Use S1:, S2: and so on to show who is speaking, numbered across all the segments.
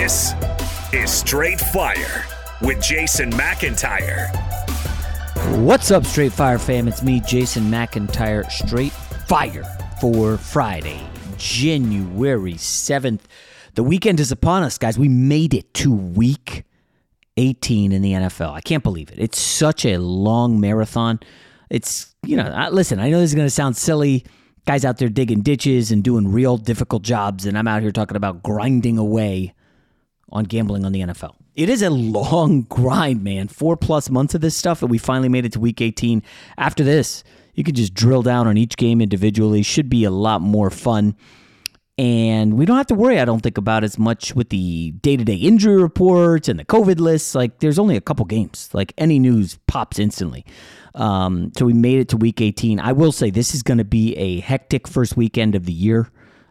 S1: This is Straight Fire with Jason McIntyre.
S2: What's up, Straight Fire fam? It's me, Jason McIntyre. Straight Fire for Friday, January 7th. The weekend is upon us, guys. We made it to week 18 in the NFL. I can't believe it. It's such a long marathon. It's, listen, I know this is going to sound silly. Guys out there digging ditches and doing real difficult jobs, and I'm out here talking about grinding away on gambling on the NFL. It is a long grind, man. 4+ months of this stuff, and we finally made it to week 18. After this, you can just drill down on each game individually. Should be a lot more fun. And we don't have to worry, I don't think, about as much with the day-to-day injury reports and the COVID lists. Like, there's only a couple games. Like, any news pops instantly. So we made it to week 18. I will say this is going to be a hectic first weekend of the year.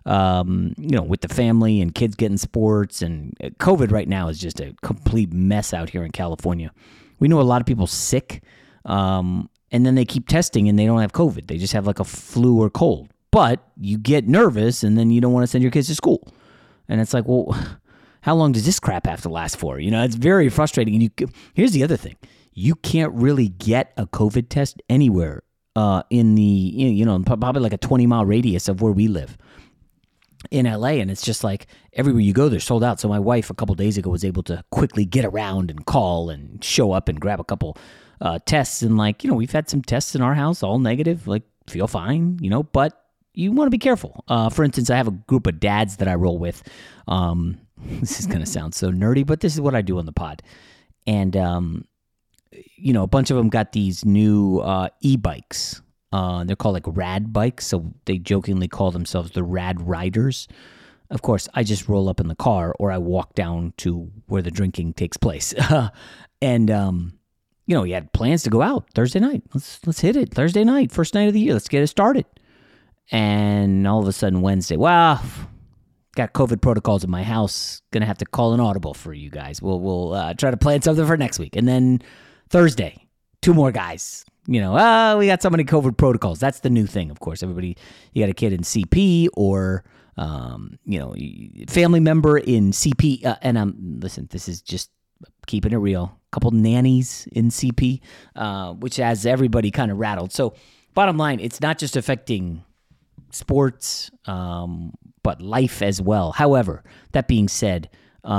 S2: With the family and kids getting sports, and COVID right now is just a complete mess out here in California. We know a lot of people sick, and then they keep testing and they don't have COVID. They just have like a flu or cold. But you get nervous, and then you don't want to send your kids to school. And it's like, well, how long does this crap have to last for? It's very frustrating. And here's the other thing. You can't really get a COVID test anywhere in the, probably like a 20-mile radius of where we live in LA. And it's just like everywhere you go, they're sold out. So my wife a couple days ago was able to quickly get around and call and show up and grab a couple tests. And we've had some tests in our house, all negative, feel fine, but you want to be careful. For instance, I have a group of dads that I roll with. This is going to sound so nerdy, but this is what I do on the pod. And, a bunch of them got these new e-bikes. They're called rad bikes, so they jokingly call themselves the Rad Riders. Of course, I just roll up in the car or I walk down to where the drinking takes place. And, we had plans to go out Thursday night. Let's hit it. Thursday night, first night of the year. Let's get it started. And all of a sudden Wednesday, got COVID protocols in my house. Going to have to call an audible for you guys. We'll try to plan something for next week. And then Thursday, 2 more guys. We got so many COVID protocols. That's the new thing, of course. Everybody, you got a kid in CP or, family member in CP. Listen, this is just keeping it real. A couple nannies in CP, which has everybody kind of rattled. So bottom line, it's not just affecting sports, but life as well. However, that being said,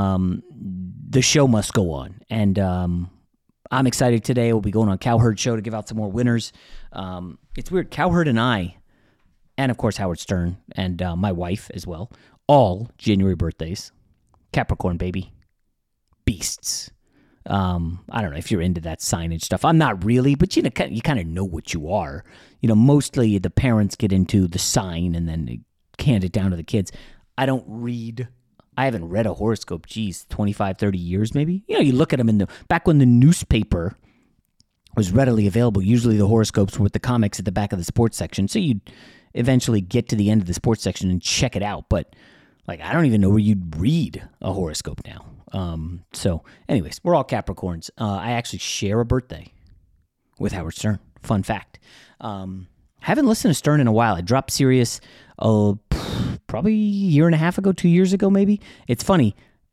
S2: the show must go on. And I'm excited today. We'll be going on Cowherd Show to give out some more winners. It's weird. Cowherd and I, and of course Howard Stern and my wife as well, all January birthdays. Capricorn, baby. Beasts. I don't know if you're into that signage stuff. I'm not really, but you kind of know what you are. Mostly the parents get into the sign and then they hand it down to the kids. I haven't read a horoscope, 25, 30 years maybe. You look at them back when the newspaper was readily available, usually the horoscopes were with the comics at the back of the sports section. So you'd eventually get to the end of the sports section and check it out. But I don't even know where you'd read a horoscope now. So anyways, we're all Capricorns. I actually share a birthday with Howard Stern. Fun fact. Haven't listened to Stern in a while. I dropped Sirius, probably a year and a half ago, 2 years ago, maybe. It's funny.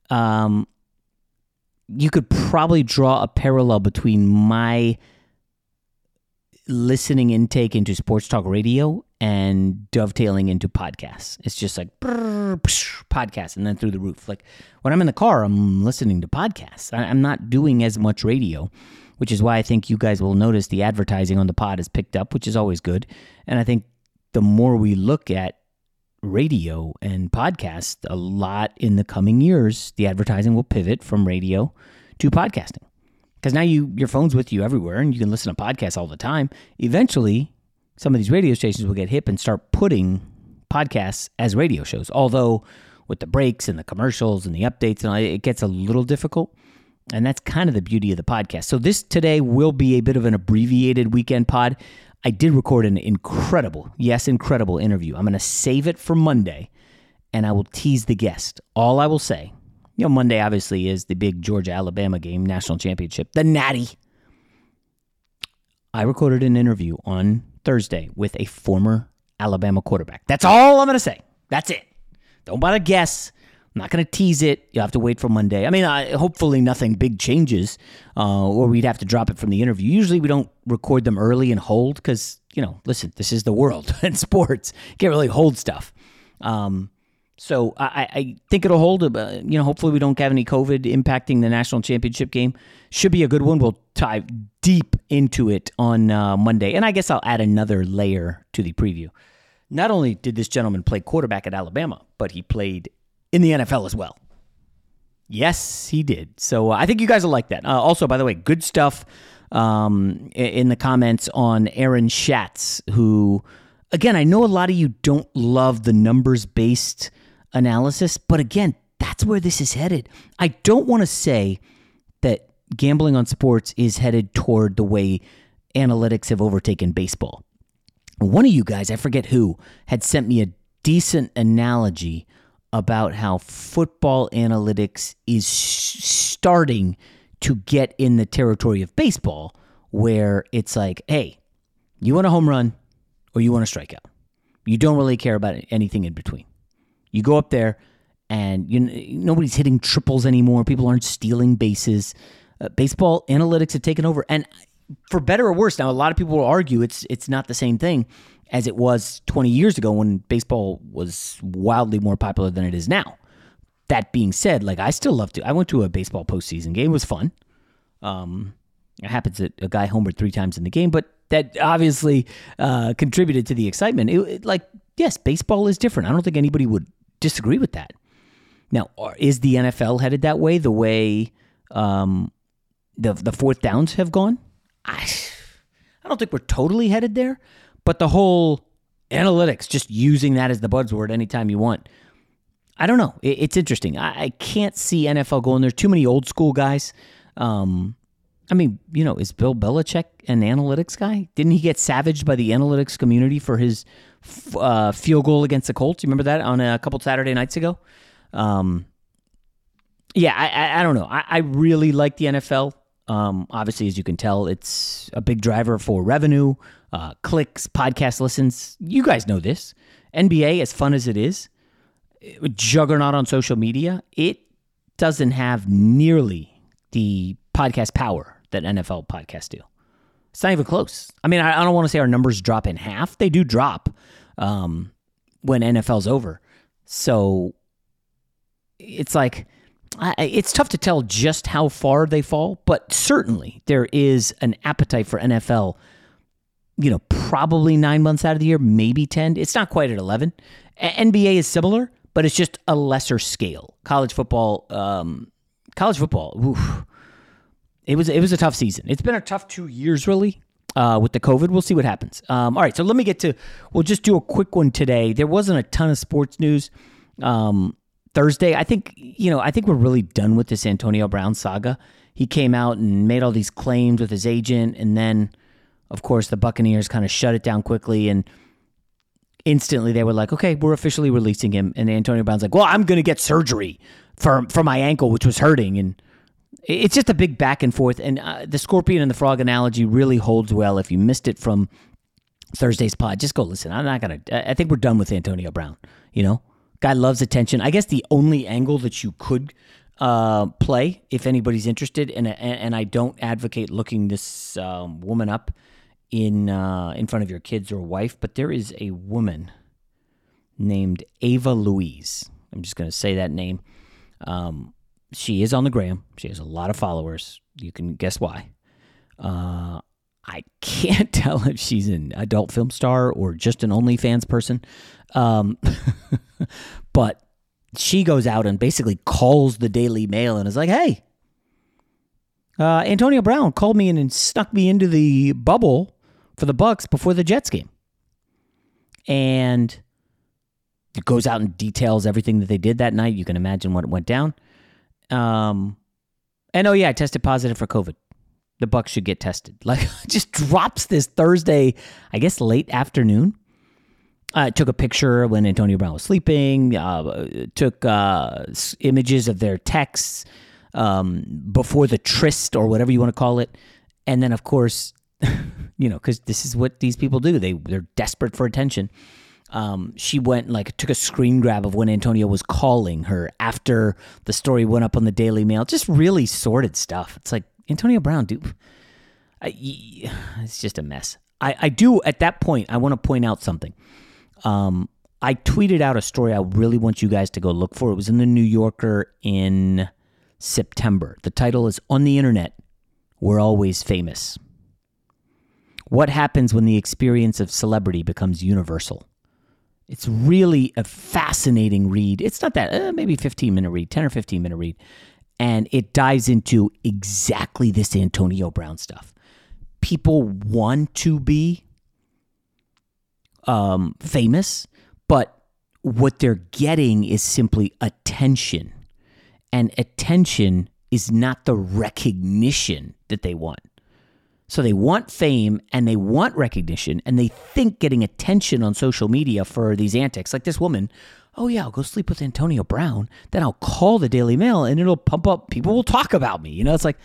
S2: You could probably draw a parallel between my listening intake into sports talk radio and dovetailing into podcasts. It's just like podcasts and then through the roof. When I'm in the car, I'm listening to podcasts. I'm not doing as much radio, which is why I think you guys will notice the advertising on the pod has picked up, which is always good. And I think the more we look at radio and podcasts, a lot in the coming years, the advertising will pivot from radio to podcasting. Because now your phone's with you everywhere and you can listen to podcasts all the time. Eventually, some of these radio stations will get hip and start putting podcasts as radio shows. Although with the breaks and the commercials and the updates, and all, it gets a little difficult. And that's kind of the beauty of the podcast. So this today will be a bit of an abbreviated weekend pod. I did record an incredible interview. I'm going to save it for Monday, and I will tease the guest. All I will say, Monday obviously is the big Georgia-Alabama game, national championship, the Natty. I recorded an interview on Thursday with a former Alabama quarterback. That's all I'm going to say. That's it. Don't bother guess. I'm not going to tease it. You have to wait for Monday. I mean, hopefully nothing big changes, or we'd have to drop it from the interview. Usually we don't record them early and hold because, listen, this is the world and sports. You can't really hold stuff. So I think it'll hold. Hopefully we don't have any COVID impacting the national championship game. Should be a good one. We'll dive deep into it on Monday. And I guess I'll add another layer to the preview. Not only did this gentleman play quarterback at Alabama, but he played in the NFL as well. Yes, he did. So I think you guys will like that. Also, by the way, good stuff in the comments on Aaron Schatz, who, again, I know a lot of you don't love the numbers-based analysis, but again, that's where this is headed. I don't want to say that gambling on sports is headed toward the way analytics have overtaken baseball. One of you guys, I forget who, had sent me a decent analogy about how football analytics is starting to get in the territory of baseball, where it's like, hey, you want a home run or you want a strikeout. You don't really care about anything in between. You go up there and nobody's hitting triples anymore. People aren't stealing bases. Baseball analytics have taken over. And for better or worse, now a lot of people will argue it's not the same thing as it was 20 years ago when baseball was wildly more popular than it is now. That being said, I still love to. I went to a baseball postseason game. It was fun. It happens that a guy homered 3 times in the game, but that obviously contributed to the excitement. Yes, baseball is different. I don't think anybody would disagree with that. Now, is the NFL headed that way? The way the fourth downs have gone? I don't think we're totally headed there, but the whole analytics, just using that as the buzzword anytime you want, I don't know. It's interesting. I can't see NFL going there. Too many old school guys. Is Bill Belichick an analytics guy? Didn't he get savaged by the analytics community for his field goal against the Colts? You remember that on a couple Saturday nights ago? I don't know. I really like the NFL. Obviously, as you can tell, it's a big driver for revenue, clicks, podcast listens. You guys know this. NBA, as fun as it is, a juggernaut on social media, it doesn't have nearly the podcast power that NFL podcasts do. It's not even close. I mean, I don't want to say our numbers drop in half. They do drop when NFL's over. So it's it's tough to tell just how far they fall, but certainly there is an appetite for NFL, probably 9 months out of the year, maybe 10. It's not quite at 11. NBA is similar, but it's just a lesser scale. College football, oof. It was a tough season. It's been a tough 2 years, really, with the COVID. We'll see what happens. All right, so let me we'll just do a quick one today. There wasn't a ton of sports news. Thursday, I think we're really done with this Antonio Brown saga. He came out and made all these claims with his agent, and then, of course, the Buccaneers kind of shut it down quickly, and instantly they were like, okay, we're officially releasing him. And Antonio Brown's like, well, I'm going to get surgery for my ankle, which was hurting. And it's just a big back and forth. And the scorpion and the frog analogy really holds well. If you missed it from Thursday's pod, just go listen. I think we're done with Antonio Brown, Guy loves attention. I guess the only angle that you could play, if anybody's interested, and I don't advocate looking this woman up in front of your kids or wife, but there is a woman named Ava Louise. I'm just going to say that name. She is on the gram. She has a lot of followers. You can guess why. I can't tell if she's an adult film star or just an OnlyFans person. But she goes out and basically calls the Daily Mail and is like, hey, Antonio Brown called me in and snuck me into the bubble for the Bucs before the Jets game. And it goes out and details everything that they did that night. You can imagine what went down. And I tested positive for COVID. The Bucs should get tested. Just drops this Thursday, I guess late afternoon. Took a picture when Antonio Brown was sleeping. Took images of their texts before the tryst or whatever you want to call it. And then, of course, because this is what these people do. They're desperate for attention. She went took a screen grab of when Antonio was calling her after the story went up on the Daily Mail. Just really sordid stuff. It's like, Antonio Brown, dude, it's just a mess. I do, at that point, I want to point out something. I tweeted out a story I really want you guys to go look for. It was in the New Yorker in September. The title is, "On the Internet, We're Always Famous. What happens when the experience of celebrity becomes universal?" It's really a fascinating read. It's not that, maybe 15-minute read, 10 or 15-minute read. And it dives into exactly this Antonio Brown stuff. People want to be famous, but what they're getting is simply attention. And attention is not the recognition that they want. So they want fame and they want recognition, and they think getting attention on social media for these antics, like this woman, oh yeah, I'll go sleep with Antonio Brown, then I'll call the Daily Mail and it'll pump up, people will talk about me. It's like,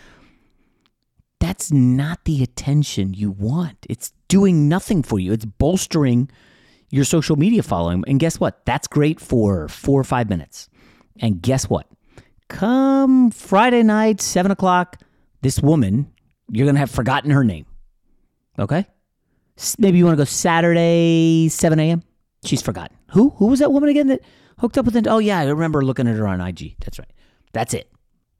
S2: that's not the attention you want. It's doing nothing for you. It's bolstering your social media following. And guess what? That's great for 4 or 5 minutes. And guess what? Come Friday night, 7 o'clock, this woman, you're going to have forgotten her name. Okay? Maybe you want to go Saturday, 7 a.m.? She's forgotten. Who was that woman again that hooked up with it? Oh, yeah, I remember looking at her on IG. That's right. That's it.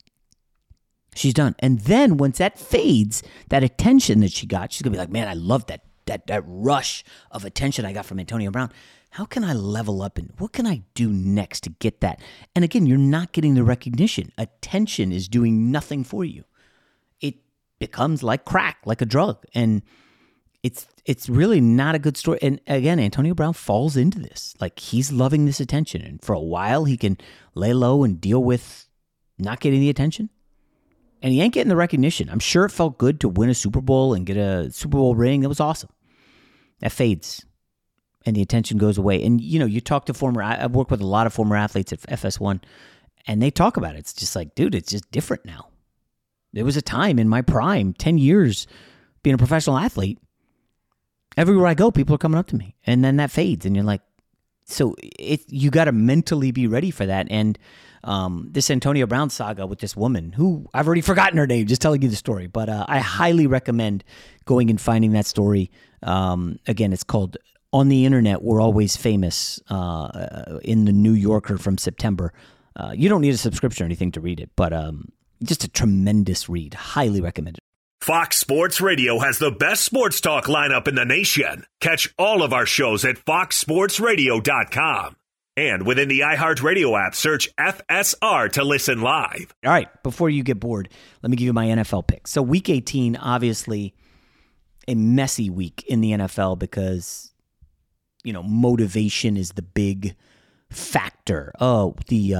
S2: She's done. And then once that fades, that attention that she got, she's going to be like, man, I love that rush of attention I got from Antonio Brown. How can I level up and what can I do next to get that? And again, you're not getting the recognition. Attention is doing nothing for you. It becomes like crack, like a drug. And it's really not a good story. And again, Antonio Brown falls into this. Like, he's loving this attention. And for a while, he can lay low and deal with not getting the attention. And he ain't getting the recognition. I'm sure it felt good to win a Super Bowl and get a Super Bowl ring. That was awesome. That fades. And the attention goes away. And, you talk to I've worked with a lot of former athletes at FS1, and they talk about it. It's just like, dude, it's just different now. There was a time in my prime, 10 years being a professional athlete, everywhere I go, people are coming up to me. And then that fades. And you're like, so you got to mentally be ready for that. And this Antonio Brown saga with this woman, who I've already forgotten her name, just telling you the story. But I highly recommend going and finding that story. Again, it's called On the Internet, We're Always Famous, in the New Yorker from September. You don't need a subscription or anything to read it, but just a tremendous read. Highly recommended.
S1: Fox Sports Radio has the best sports talk lineup in the nation. Catch all of our shows at foxsportsradio.com. And within the iHeartRadio app, search FSR to listen live.
S2: All right, before you get bored, let me give you my NFL picks. So Week 18, obviously a messy week in the NFL because, motivation is the big factor. Oh,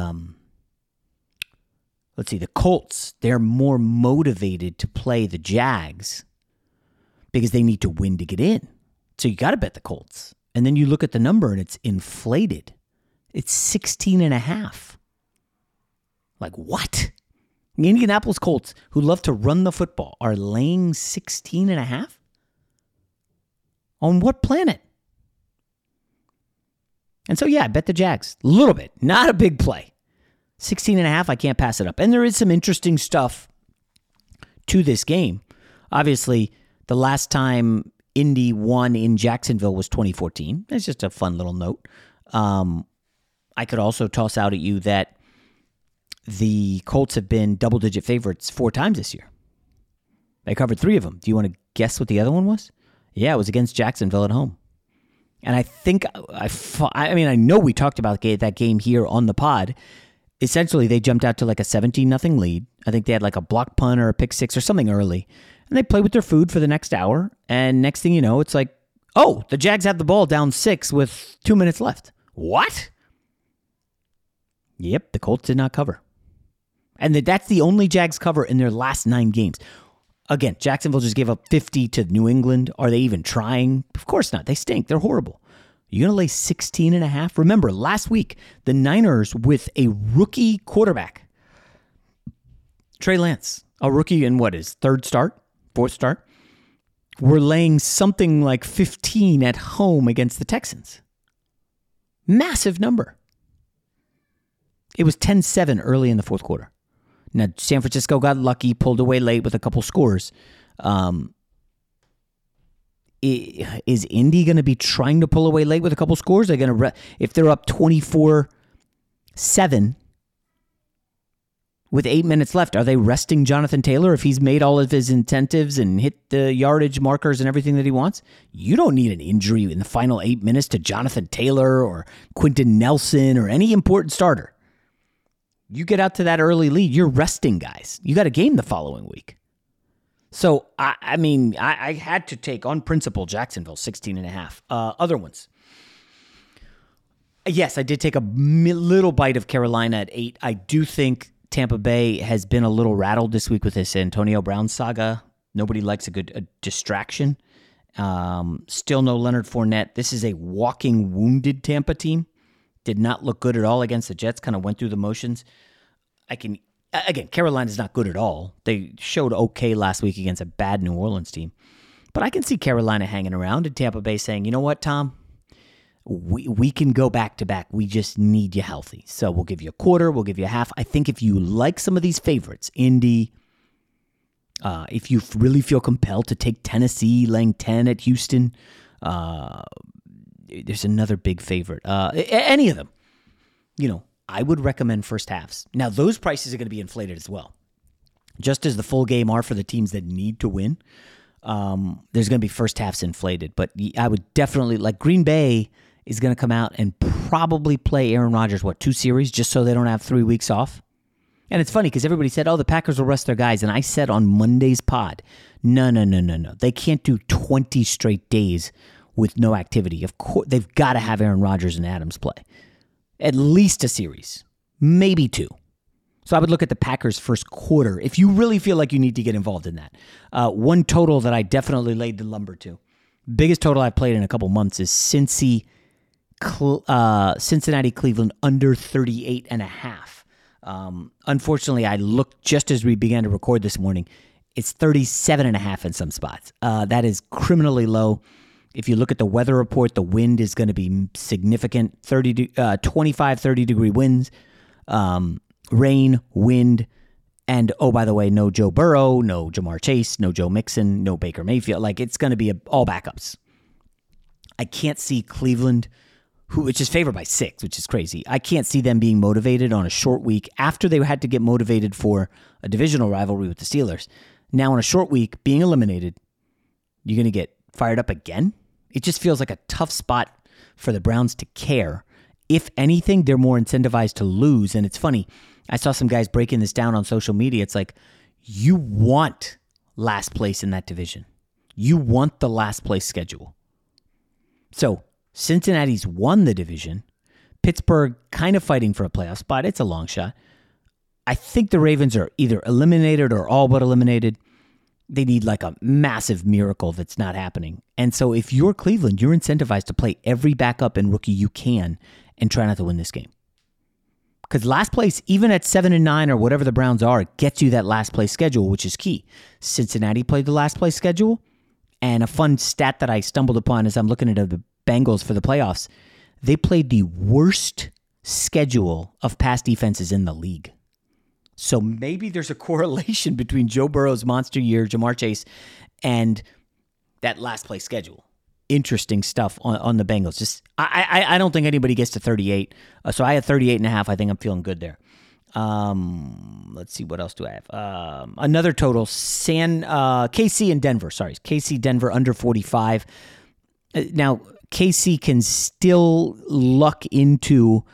S2: let's see, the Colts, they're more motivated to play the Jags because they need to win to get in. So you got to bet the Colts. And then you look at the number and it's inflated. It's 16.5. Like, what? The Indianapolis Colts, who love to run the football, are laying 16.5? On what planet? And so, yeah, I bet the Jags. A little bit. Not a big play. 16.5, I can't pass it up. And there is some interesting stuff to this game. Obviously, the last time Indy won in Jacksonville was 2014. That's just a fun little note. I could also toss out at you that the Colts have been double-digit favorites 4 times this year. They covered 3 of them. Do you want to guess what the other one was? Yeah, it was against Jacksonville at home. And I think, I know we talked about that game here on the pod. Essentially, they jumped out to like a 17-0 lead. I think they had like a block punt or a pick six or something early. And they played with their food for the next hour. And next thing you know, it's like, oh, the Jags have the ball down 6 with 2 minutes left. What? Yep, the Colts did not cover. And that's the only Jags cover in their last 9 games. Again, Jacksonville just gave up 50 to New England. Are they even trying? Of course not. They stink. They're horrible. You're going to lay 16.5? Remember, last week, the Niners with a rookie quarterback, Trey Lance, a rookie in what is 4th start, were laying something like 15 at home against the Texans. Massive number. It was 10-7 early in the fourth quarter. Now, San Francisco got lucky, pulled away late with a couple scores. Is Indy going to be trying to pull away late with a couple scores? They're going to if they're up 24-7 with 8 minutes left, are they resting Jonathan Taylor if he's made all of his incentives and hit the yardage markers and everything that he wants? You don't need an injury in the final 8 minutes to Jonathan Taylor or Quentin Nelson or any important starter. You get out to that early lead, you're resting guys. You got a game the following week. So, I had to take, on principle, Jacksonville, 16.5. Other ones. Yes, I did take a little bite of Carolina at 8. I do think Tampa Bay has been a little rattled this week with this Antonio Brown saga. Nobody likes a distraction. Still no Leonard Fournette. This is a walking wounded Tampa team. Did not look good at all against the Jets. Kind of went through the motions. Again, Carolina's not good at all. They showed okay last week against a bad New Orleans team. But I can see Carolina hanging around and Tampa Bay saying, you know what, Tom? We can go back-to-back. We just need you healthy. So we'll give you a quarter. We'll give you a half. I think if you like some of these favorites, Indy, if you really feel compelled to take Tennessee, laying 10 at Houston, there's another big favorite. Any of them, I would recommend first halves. Now, those prices are going to be inflated as well. Just as the full game are for the teams that need to win, there's going to be first halves inflated. But I would definitely, like Green Bay is going to come out and probably play Aaron Rodgers, 2 series, just so they don't have 3 weeks off. And it's funny because everybody said, the Packers will rest their guys. And I said on Monday's pod, no. They can't do 20 straight days with no activity. Of course, they've got to have Aaron Rodgers and Adams play. At least a series, maybe 2. So I would look at the Packers' first quarter if you really feel like you need to get involved in that. One total that I definitely laid the lumber to, biggest total I've played in a couple months, is Cincinnati, Cleveland under 38.5. Unfortunately, I looked just as we began to record this morning. It's 37.5 in some spots. That is criminally low. If you look at the weather report, the wind is going to be significant, 25, 30-degree winds, rain, wind, and, oh, by the way, no Joe Burrow, no Jamar Chase, no Joe Mixon, no Baker Mayfield. It's going to be all backups. I can't see Cleveland, which is favored by 6, which is crazy. I can't see them being motivated on a short week after they had to get motivated for a divisional rivalry with the Steelers. Now, on a short week, being eliminated, you're going to get fired up again? It just feels like a tough spot for the Browns to care. If anything, they're more incentivized to lose. And it's funny, I saw some guys breaking this down on social media. It's like, you want last place in that division. You want the last place schedule. So Cincinnati's won the division. Pittsburgh kind of fighting for a playoff spot. It's a long shot. I think the Ravens are either eliminated or all but eliminated. They need like a massive miracle that's not happening. And so if you're Cleveland, you're incentivized to play every backup and rookie you can and try not to win this game. Because last place, even at 7-9 or whatever the Browns are, gets you that last place schedule, which is key. Cincinnati played the last place schedule. And a fun stat that I stumbled upon as I'm looking at the Bengals for the playoffs, they played the worst schedule of pass defenses in the league. So maybe there's a correlation between Joe Burrow's monster year, Jamar Chase, and that last place schedule. Interesting stuff on the Bengals. Just I don't think anybody gets to 38. So I had 38.5. I think I'm feeling good there. Let's see, what else do I have? Another total, KC and Denver. Sorry, KC, Denver under 45. Now, KC can still luck into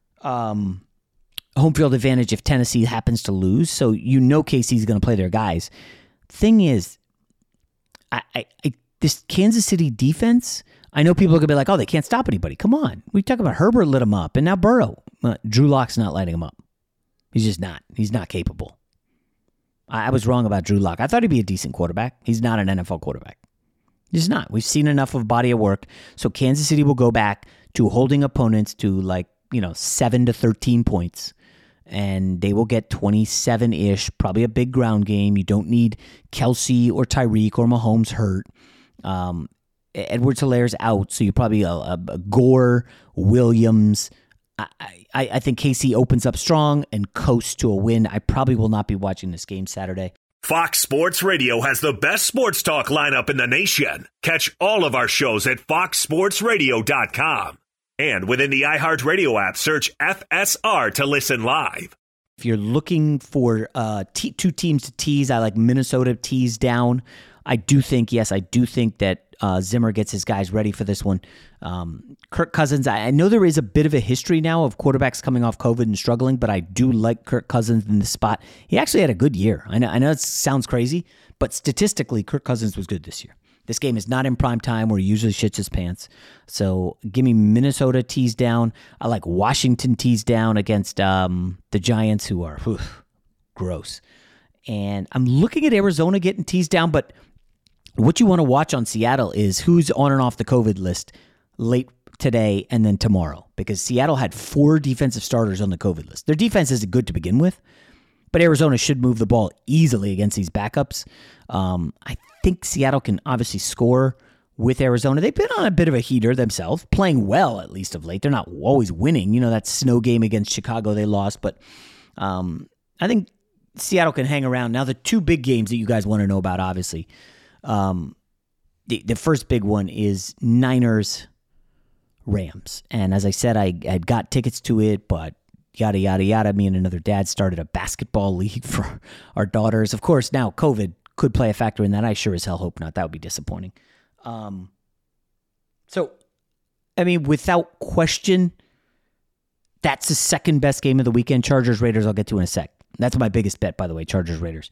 S2: home field advantage if Tennessee happens to lose. So KC is going to play their guys. Thing is, this Kansas City defense, I know people are going to be like, they can't stop anybody. Come on. We talk about Herbert lit him up, and now Burrow. Drew Lock's not lighting him up. He's just not. He's not capable. I was wrong about Drew Lock. I thought he'd be a decent quarterback. He's not an NFL quarterback. He's not. We've seen enough of body of work. So Kansas City will go back to holding opponents to 7 to 13 points. And they will get 27-ish, probably a big ground game. You don't need Kelsey or Tyreek or Mahomes hurt. Edwards-Hilaire's out, so you probably a Gore, Williams. I think KC opens up strong and coasts to a win. I probably will not be watching this game Saturday.
S1: Fox Sports Radio has the best sports talk lineup in the nation. Catch all of our shows at foxsportsradio.com. And within the iHeartRadio app, search FSR to listen live.
S2: If you're looking for two teams to tease, I like Minnesota tease down. I do think that Zimmer gets his guys ready for this one. Kirk Cousins, I know there is a bit of a history now of quarterbacks coming off COVID and struggling, but I do like Kirk Cousins in this spot. He actually had a good year. I know it sounds crazy, but statistically, Kirk Cousins was good this year. This game is not in prime time where he usually shits his pants. So give me Minnesota tease down. I like Washington tease down against the Giants, who are gross. And I'm looking at Arizona getting teased down, but what you want to watch on Seattle is who's on and off the COVID list late today and then tomorrow, because Seattle had 4 defensive starters on the COVID list. Their defense isn't good to begin with, but Arizona should move the ball easily against these backups. I think Seattle can obviously score with Arizona. They've been on a bit of a heater themselves, playing well at least of late. They're not always winning. You know, that snow game against Chicago they lost, but I think Seattle can hang around. Now, the 2 big games that you guys want to know about, obviously, the first big one is Niners-Rams. And as I said, I had got tickets to it, but yada, yada, yada. Me and another dad started a basketball league for our daughters. Of course, now COVID could play a factor in that. I sure as hell hope not. That would be disappointing. So, I mean, without question, that's the second best game of the weekend. Chargers-Raiders, I'll get to in a sec. That's my biggest bet, by the way, Chargers-Raiders.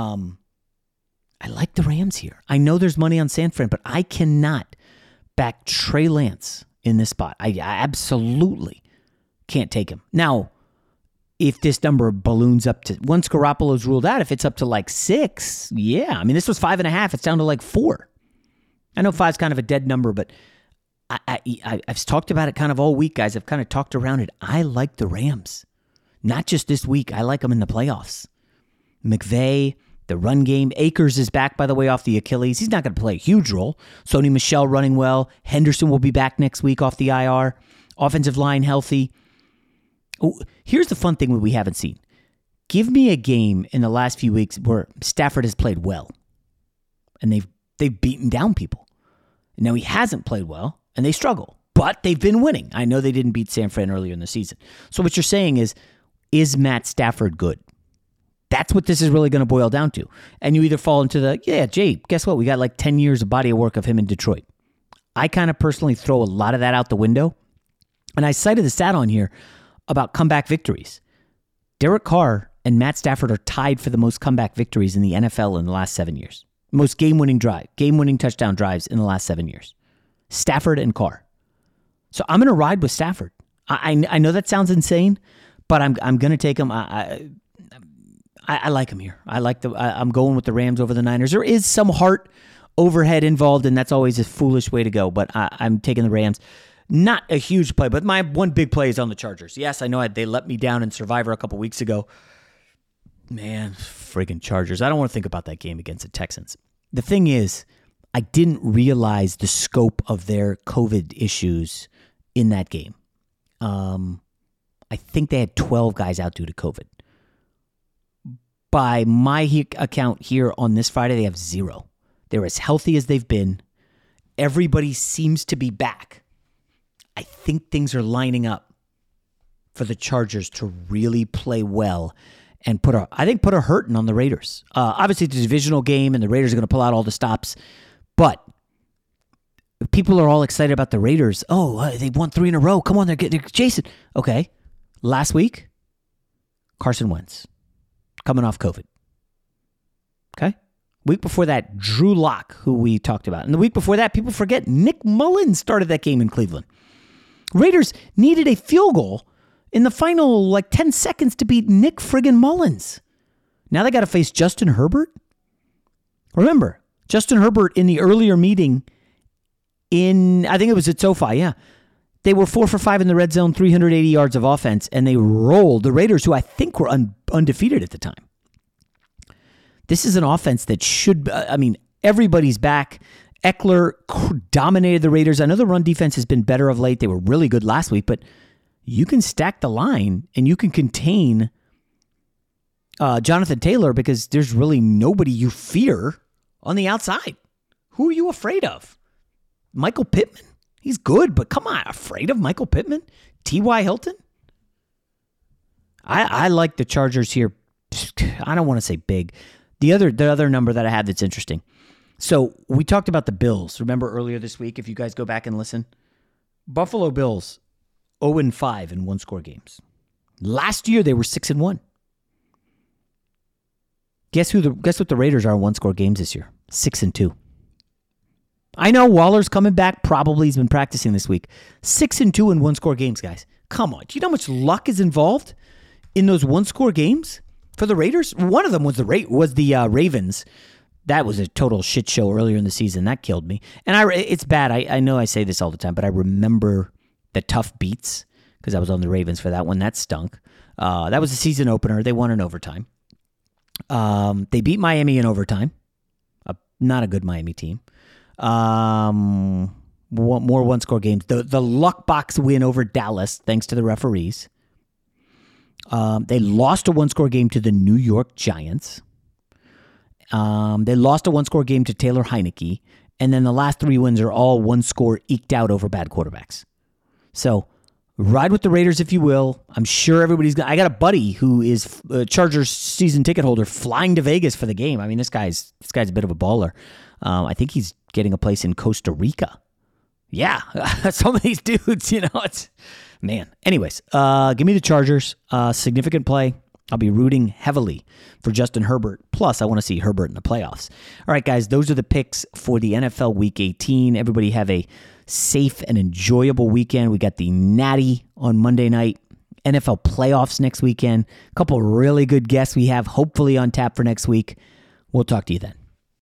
S2: I like the Rams here. I know there's money on San Fran, but I cannot back Trey Lance in this spot. I absolutely can't take him. Now, if this number balloons up to, once Garoppolo's ruled out, if it's up to like 6, yeah. I mean, this was 5.5. It's down to like 4. I know 5's kind of a dead number, but I've talked about it kind of all week, guys. I've kind of talked around it. I like the Rams. Not just this week. I like them in the playoffs. McVay, the run game. Akers is back, by the way, off the Achilles. He's not going to play a huge role. Sony Michel running well. Henderson will be back next week off the IR. Offensive line healthy. Oh, here's the fun thing that we haven't seen. Give me a game in the last few weeks where Stafford has played well, and they've beaten down people. Now, he hasn't played well, and they struggle, but they've been winning. I know they didn't beat San Fran earlier in the season. So what you're saying is Matt Stafford good? That's what this is really going to boil down to. And you either fall into Jay, guess what? We got like 10 years of body of work of him in Detroit. I kind of personally throw a lot of that out the window. And I cited the stat on here about comeback victories. Derek Carr and Matt Stafford are tied for the most comeback victories in the NFL in the last 7 years. Most game-winning touchdown drives in the last 7 years. Stafford and Carr. So I'm going to ride with Stafford. I know that sounds insane, but I'm going to take him. I like him here. I'm going with the Rams over the Niners. There is some heart overhead involved, and that's always a foolish way to go, but I'm taking the Rams. Not a huge play, but my one big play is on the Chargers. Yes, I know they let me down in Survivor a couple weeks ago. Man, friggin' Chargers. I don't want to think about that game against the Texans. The thing is, I didn't realize the scope of their COVID issues in that game. I think they had 12 guys out due to COVID. By my account here on this Friday, they have 0. They're as healthy as they've been. Everybody seems to be back. I think things are lining up for the Chargers to really play well and put a hurting on the Raiders. Obviously, it's a divisional game, and the Raiders are going to pull out all the stops. But people are all excited about the Raiders. Oh, they've won 3 in a row. Come on, they're Jason. Okay, last week, Carson Wentz coming off COVID. Okay, week before that, Drew Lock, who we talked about, and the week before that, people forget Nick Mullins started that game in Cleveland. Raiders needed a field goal in the final 10 seconds to beat Nick friggin' Mullins. Now they got to face Justin Herbert. Remember, Justin Herbert in the earlier meeting I think it was at SoFi, yeah. They were 4 for 5 in the red zone, 380 yards of offense, and they rolled the Raiders, who I think were undefeated at the time. This is an offense that everybody's back. Eckler dominated the Raiders. I know the run defense has been better of late. They were really good last week, but you can stack the line and you can contain Jonathan Taylor because there's really nobody you fear on the outside. Who are you afraid of? Michael Pittman? He's good, but come on, afraid of Michael Pittman? T.Y. Hilton? I like the Chargers here. I don't want to say big. The other number that I have that's interesting. So we talked about the Bills. Remember earlier this week, if you guys go back and listen? Buffalo Bills, 0-5 in one-score games. Last year, they were 6-1. Guess what the Raiders are in one-score games this year? 6-2. I know Waller's coming back. Probably he's been practicing this week. 6-2 in one-score games, guys. Come on. Do you know how much luck is involved in those one-score games for the Raiders? One of them was the Ravens. That was a total shit show earlier in the season. That killed me. And it's bad. I know I say this all the time, but I remember the tough beats because I was on the Ravens for that one. That stunk. That was a season opener. They won in overtime. They beat Miami in overtime. Not a good Miami team. More one-score games. The luck box win over Dallas, thanks to the referees. They lost a one-score game to the New York Giants. They lost a one-score game to Taylor Heineke. And then the last 3 wins are all one-score eked out over bad quarterbacks. So ride with the Raiders if you will. I'm sure everybody's I got a buddy who is a Chargers season ticket holder flying to Vegas for the game. I mean, this guy's a bit of a baller. I think he's getting a place in Costa Rica. Yeah, some of these dudes, it's man. Anyways, give me the Chargers. Significant play. I'll be rooting heavily for Justin Herbert. Plus, I want to see Herbert in the playoffs. All right, guys, those are the picks for the NFL Week 18. Everybody have a safe and enjoyable weekend. We got the Natty on Monday night, NFL playoffs next weekend. A couple really good guests we have hopefully on tap for next week. We'll talk to you then.